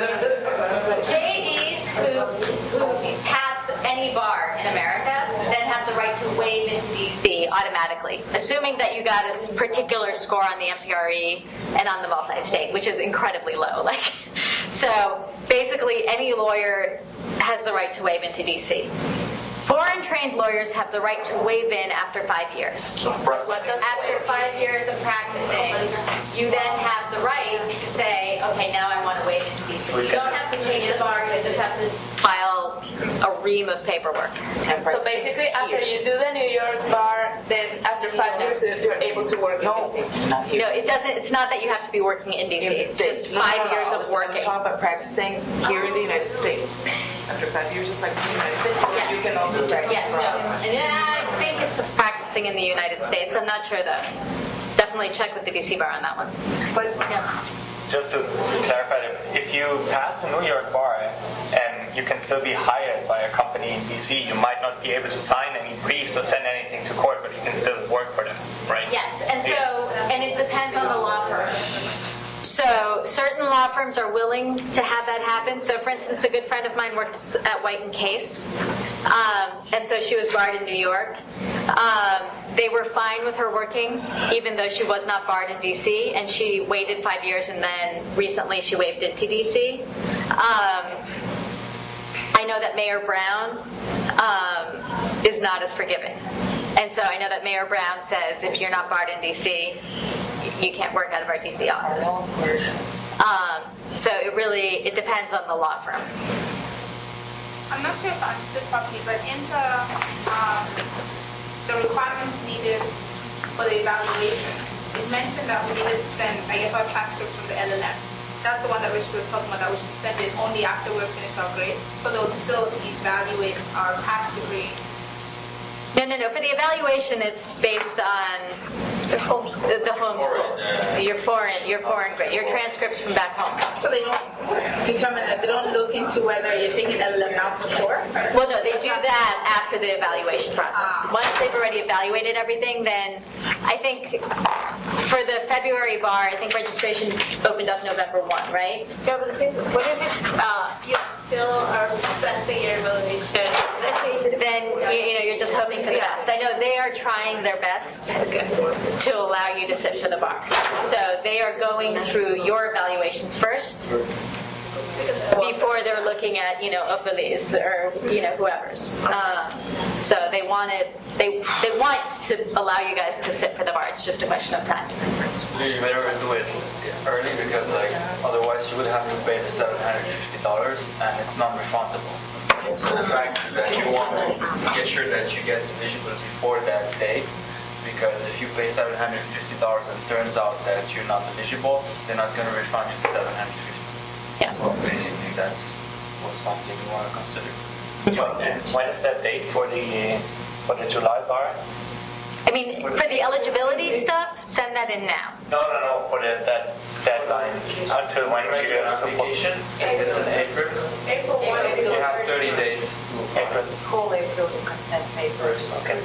JDs who pass any bar in America then have the right to waive into DC automatically, assuming that you got a particular score on the MPRE and on the multi-state, which is incredibly low. So basically, any lawyer has the right to waive into DC. Foreign trained lawyers have the right to waive in after 5 years. After 5 years of practicing, you then have the right to say, okay, now I want to waive into DC. You don't have to take the bar, you just have to file a ream of paperwork. So basically, after you do the New York bar, then after 5 years, you're able to work in DC. No, it doesn't. It's not that you have to be working in DC. It's just 5 years of working. I'm talking about practicing here in the United States. After 5 years of practicing in the United States, you can also practice abroad. Yeah, I think it's practicing in the United States. I'm not sure though. Definitely check with the DC bar on that one. But just to clarify, if you pass the New York bar and you can still be hired by a company in DC, you might not be able to sign any briefs or send anything to court, but you can still work for them, right? Yes, and it depends on the law firm. So certain law firms are willing to have that happen. So for instance, a good friend of mine worked at White & Case, and so she was barred in New York. They were fine with her working, even though she was not barred in DC, and she waited 5 years, and then recently she waived into DC. I know that Mayor Brown is not as forgiving. And so I know that Mayor Brown says if you're not barred in DC, you can't work out of our DC office. So it depends on the law firm. I'm not sure if I understood properly, but in the requirements needed for the evaluation, it mentioned that we needed to send, I guess, our transcripts from the LLM. That's the one that we were talking about, that we should send it only after we've finished our grade, so they'll still evaluate our past degree. No. For the evaluation, it's based on the home school, your foreign grade, your transcripts from back home. So they don't determine that, they don't look into whether you're taking LLM now for sure? Well, no, they do that after the evaluation process. Once they've already evaluated everything, then I think for the February bar, I think registration opened up November 1, right? Yeah, but the thing is, what if you still are assessing your evaluation? Then you're just hoping for the best. I know they are trying their best to allow you to sit for the bar. So they are going through your evaluations first before they're looking at Opel's or whoever's. So they want to allow you guys to sit for the bar. It's just a question of time. You better do it early because otherwise you would have to pay the $750 and it's non-refundable. So the fact that you want to get sure that you get eligible before that date, because if you pay $750 and it turns out that you're not eligible, they're not going to refund you the $750. Yeah. So basically that's something you want to consider. When is that date for the July bar? I mean, for the eligibility stuff, send that in now. No, for that deadline. Until when you get an application, it's in April. April 1. You have 30 days to apply. Whole April consent papers. Okay.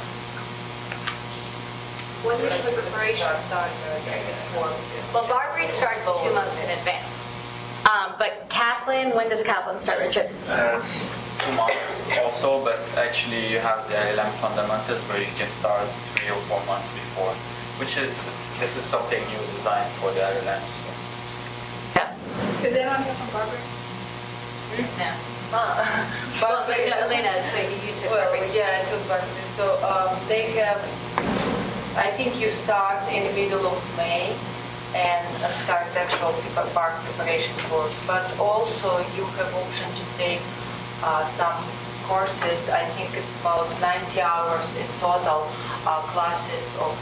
When does the preparation start? Well, Barbary starts 2 months in advance. But Kaplan, when does Kaplan start, Richard? 2 months also, but actually you have the LLM fundamentals where you can start 3 or 4 months before, this is something new designed for the LLMs. Yeah. Is anyone here from Barbary? No. Well, but Elena, it's like you took Barbary. Yeah, I took Barbary. So they have, I think you start in the middle of May and start the actual bar preparation course. But also you have option to take some courses. I think it's about 90 hours in total classes of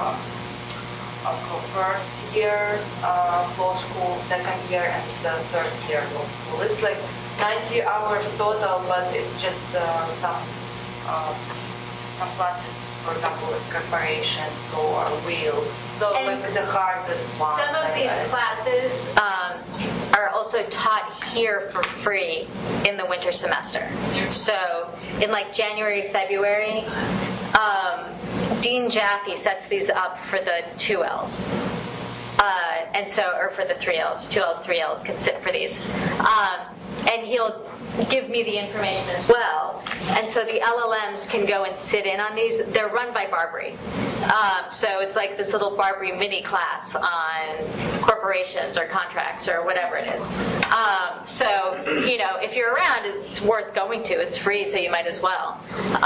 first year law school, second year, and third year law school. It's like 90 hours total, but it's just some classes, for example, like corporations or wills. So like the hardest one. Some of these classes are also taught here for free in the winter semester. So in like January, February, Dean Jaffe sets these up for the 2Ls. Or for the 3Ls. 2Ls, 3Ls can sit for these. And he'll give me the information as well. And so the LLMs can go and sit in on these. They're run by Barbary. So it's like this little Barbary mini class on corporations or contracts or whatever it is. So, if you're around, it's worth going to. It's free, so you might as well.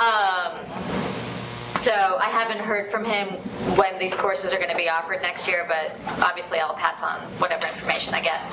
So I haven't heard from him when these courses are going to be offered next year, but obviously I'll pass on whatever information I get.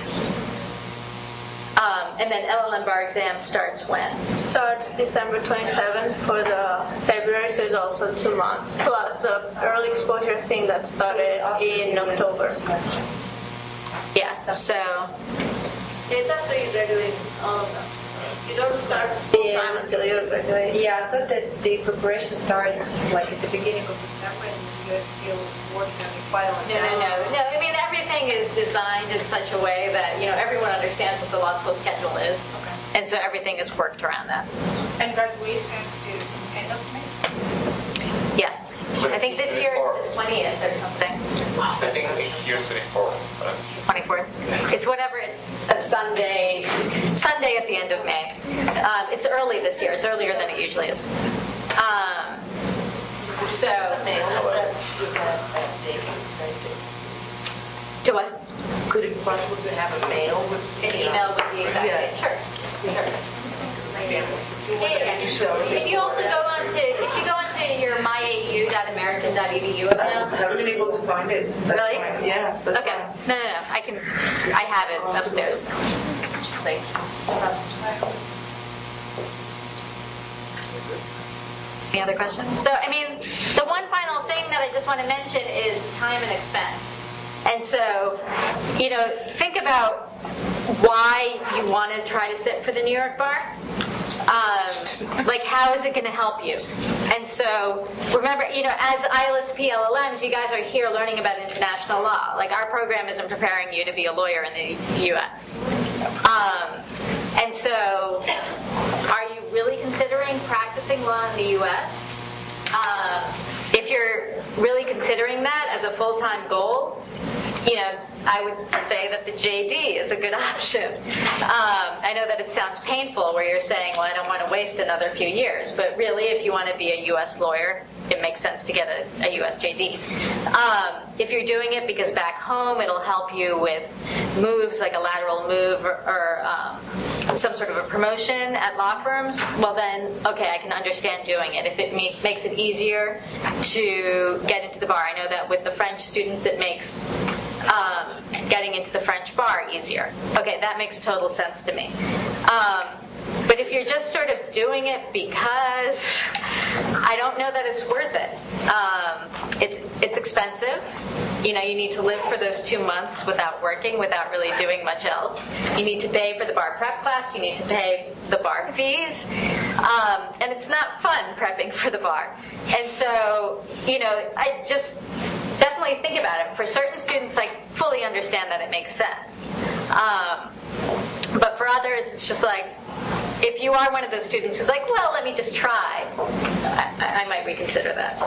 And then LLM bar exam starts when? Starts December 27th for the February, so it's also 2 months. Plus the early exposure thing that started in October. Yeah, so it's after you graduate all of them. You don't start full time until you graduate. Yeah, I thought that the preparation starts like at the beginning of December and you're still working on the file. No. I mean, everything is designed in such a way that, everyone understands what the law school schedule is. Okay. And so everything is worked around that. And graduation is end of May? Yes. I think this year is the 20th or something. I think year's 24th. 24th. It's whatever. It's a Sunday at the end of May. It's early this year. It's earlier than it usually is. To what? Could it be possible to have a mail with an email with the exact date? Sure. If you also go onto your myau.american.edu account. I haven't been able to find it. Really? Yeah. Okay. No. I have it upstairs. Thank you. Any other questions? So, the one final thing that I just want to mention is time and expense. And so, think about why you want to try to sit for the New York bar. How is it going to help you? And so, remember, as ILSP LLMs, you guys are here learning about international law. Our program isn't preparing you to be a lawyer in the U.S. And so, are you really considering practicing law in the U.S.? If you're really considering that as a full-time goal, I would say that the JD is a good option. I know that it sounds painful where you're saying, well, I don't want to waste another few years. But really, if you want to be a U.S. lawyer, it makes sense to get a U.S. JD. If you're doing it because back home it'll help you with moves like a lateral move or some sort of a promotion at law firms, well then, okay, I can understand doing it. If it makes it easier to get into the bar. I know that with the French students it makes getting into the French bar easier. Okay, that makes total sense to me. But if you're just sort of doing it because, I don't know that it's worth it. It's expensive. You need to live for those 2 months without working, without really doing much else. You need to pay for the bar prep class. You need to pay the bar fees. And it's not fun prepping for the bar. And so, I just definitely think about it. For certain students, I fully understand that it makes sense. But for others, it's just if you are one of those students who's well, let me just try, I might reconsider that.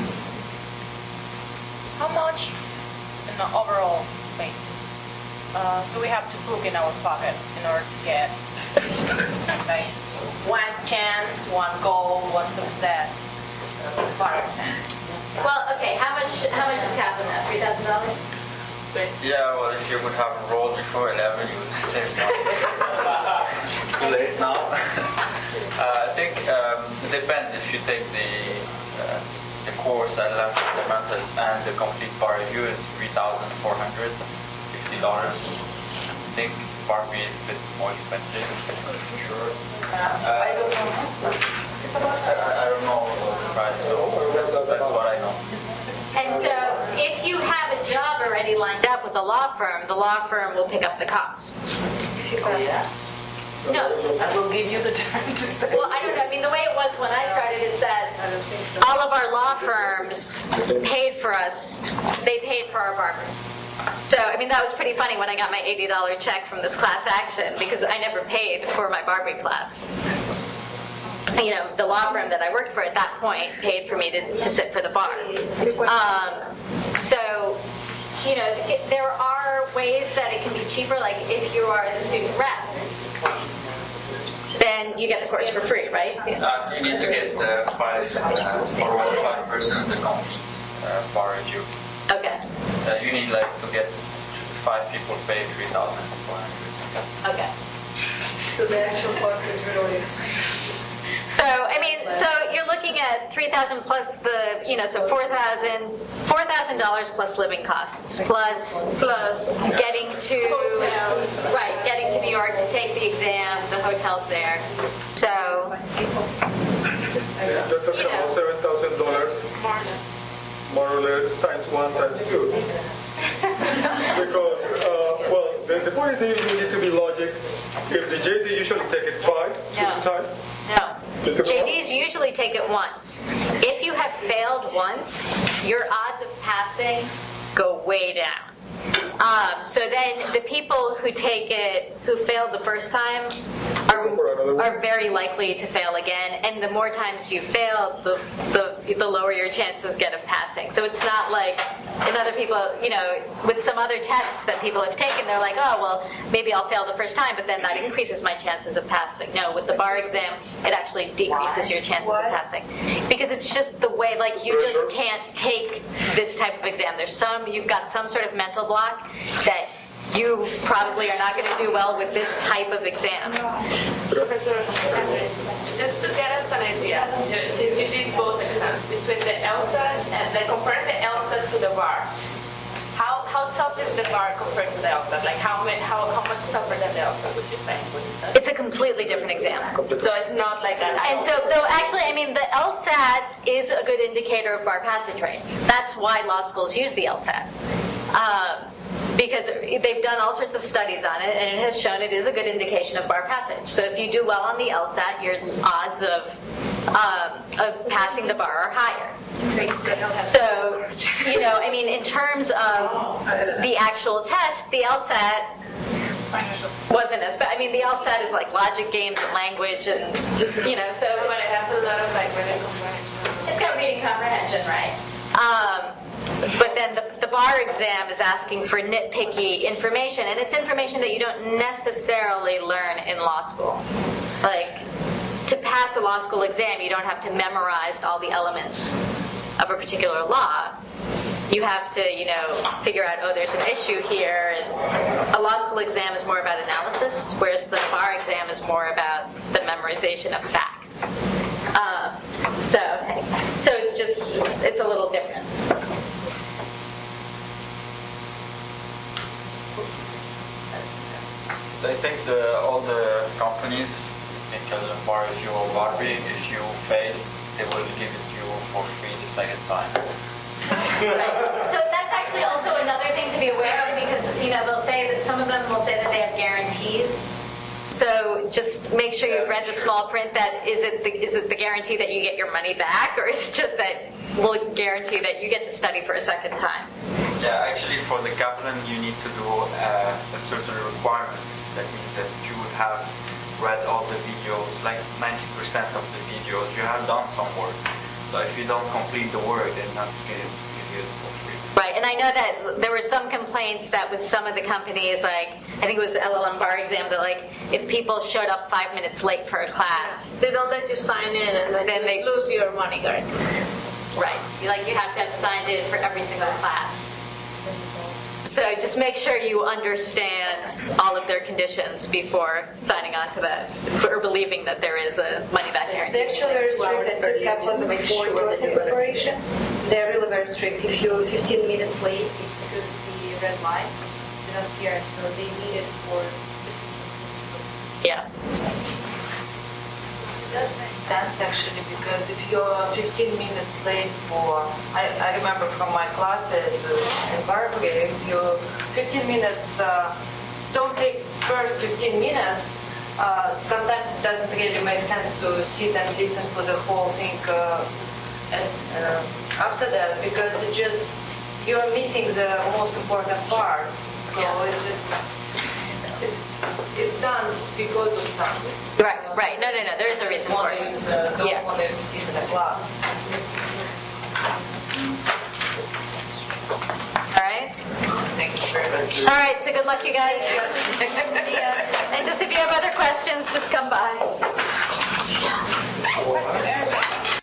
How much, in the overall basis, do we have to book in our pocket in order to get one chance, one goal, one success bar exam? Well, okay. How much is half of that? $3,000? Yeah, well, if you would have enrolled before 11, you would save money. It's too late now. I think it depends. If you take the course at LLM Fundamentals and the complete bar review, it's $3,450. I think bar fee is a bit more expensive, for sure. I don't know. I don't know the price, so that's what I know. And so if you have a job already lined up with a law firm, the law firm will pick up the costs. Oh, yeah? No. I will give you the time to spend. Well, I don't know. The way it was when I started is that all of our law firms paid for us. They paid for our barbers. So, that was pretty funny when I got my $80 check from this class action because I never paid for my barbering class. The law firm that I worked for at that point paid for me to sit for the bar. So, there are ways that it can be cheaper, like if you are the student rep. then you get the course for free, right? You need to get 5 person in the complete bar review. Okay. You need to get 5 people pay 3,400. Okay. So the actual cost is really... So you're looking at 3,000 plus the, so $4,000 plus living costs, plus getting to New York to take the exam, the hotel's there. So, You're talking about $7,000, more or less, times 1 times 2. Because, the point is you need to be logic. If the JD usually take it 5 times. No. JDs usually take it once. If you have failed once, your odds of passing go way down. So then the people who failed the first time are very likely to fail again, and the more times you fail, the lower your chances get of passing. So it's not like in other people, with some other tests that people have taken, they're like, oh, well, maybe I'll fail the first time, but then that increases my chances of passing. No, with the bar exam, it actually decreases your chances of passing. Because it's just the way, you just can't take this type of exam. You've got some sort of mental block that you probably are not going to do well with this type of exam. Professor, just to get us an idea, since you did both exams, between the LSAT and comparing the LSAT to the bar, how tough is the bar compared to the LSAT? How much tougher than the LSAT would you say? It's a completely different exam. So it's not like that. And so, though, actually, the LSAT is a good indicator of bar passage rates. That's why law schools use the LSAT. Because they've done all sorts of studies on it, and it has shown it is a good indication of bar passage. So if you do well on the LSAT, your odds of passing the bar are higher. So, in terms of the actual test, the LSAT wasn't as bad. The LSAT is like logic games and language, and so. But it has a lot of reading comprehension. It's got reading comprehension, right? But then the bar exam is asking for nitpicky information, and it's information that you don't necessarily learn in law school. To pass a law school exam, you don't have to memorize all the elements of a particular law. You have to, figure out, there's an issue here. And a law school exam is more about analysis, whereas the bar exam is more about the memorization of facts. So it's a little different. I think all the companies, bar review or Barbie, if you fail, they will give it to you for free the second time. So that's actually also another thing to be aware of, because they'll say that some of them will say that they have guarantees. So just make sure you've read the small print. That is it the guarantee that you get your money back, or is it just that we'll guarantee that you get to study for a second time? Yeah, actually for the Kaplan you need to do a certain requirements. That means that you would have read all the videos, like 90% of the videos. You have done some work. So if you don't complete the work, then not give you it for free. Right, and I know that there were some complaints that with some of the companies, I think it was LLM bar exam, that if people showed up 5 minutes late for a class, they don't let you sign in, and then they lose your money guarantee. Right, you have to have signed in for every single class. So just make sure you understand all of their conditions before signing on to that, or believing that there is a money-back guarantee. They're actually very strict at the Kaplan before doing the preparation. They're really very strict. If you're 15 minutes late, it's because of the red line. They don't care, so they need it for specific purposes. Yeah. That makes sense, actually, because if you're 15 minutes late I remember from my classes in Berkeley, if you're 15 minutes, don't take first 15 minutes, sometimes it doesn't really make sense to sit and listen to the whole thing after that, because you're missing the most important part. So it's done because of something. Right. No. There is a reason for it. Don't want to sit in the class. All right. Thank you very much. All right, so good luck, you guys. See ya. And just if you have other questions, just come by.